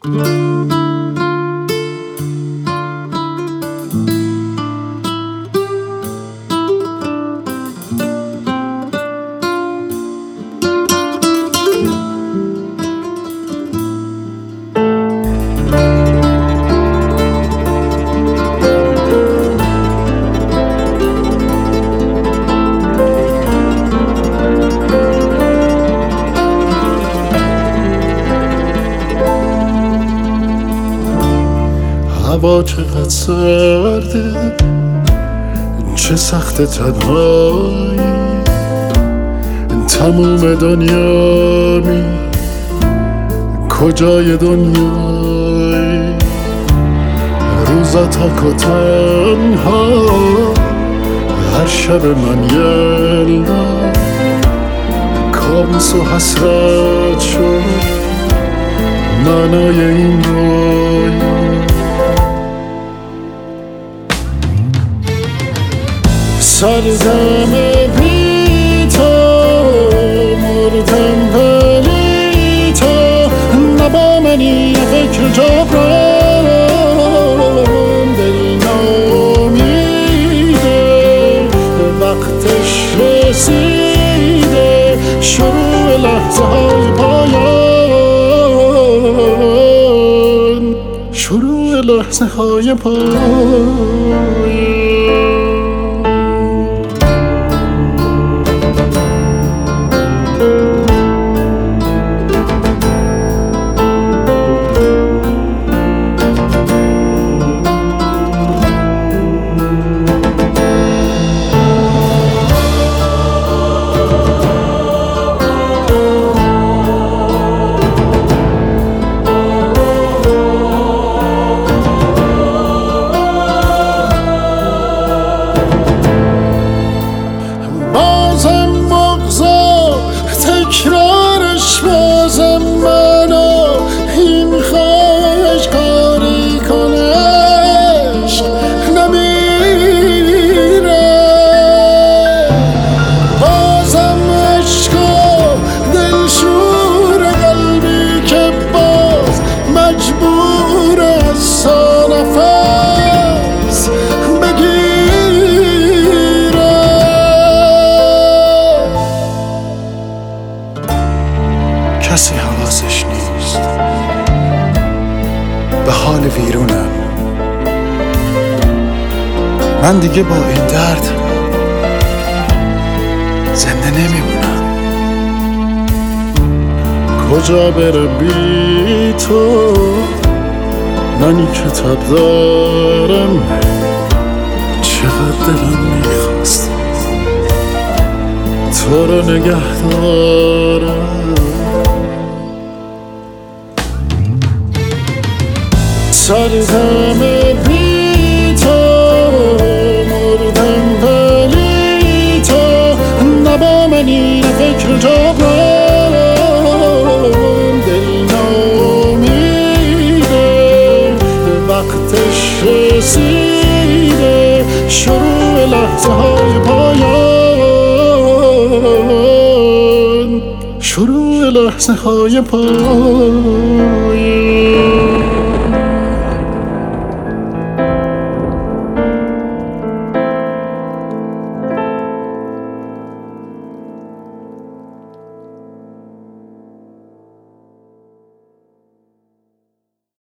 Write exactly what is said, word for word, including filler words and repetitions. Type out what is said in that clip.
هوا چقدر سرده، چه سخت تنهایی، تموم دنیا می کجای دنیایی، روزا تک و تنها، هر شب من یلدا کابوس و حسرت شد معنای این رویا. سردم بی تو، مردم ولی تو نبا منی فکر جبران، دل نامیده وقتش رسیده، شروع لحظه های پایان، شروع لحظه های پایان. تکرارش بازم منو این خواهش کاری کنه، عشق نمیره، بازم عشقا دلشور قلبی که باز مجبور از سا نفس بگیره. کسی حواسش نیست به حال ویرونم، من دیگه با این درد زنده نمیمونم. کجا بره بی تو، منی که تب دارم، چقدر دلم میخواست تو رو نگه دارم. سردم بی تو، مردم ولی تو نبا منی فکر جبران، دل نامیده وقتش رسیده، شروع لحظه های پایان، شروع لحظه های پایان.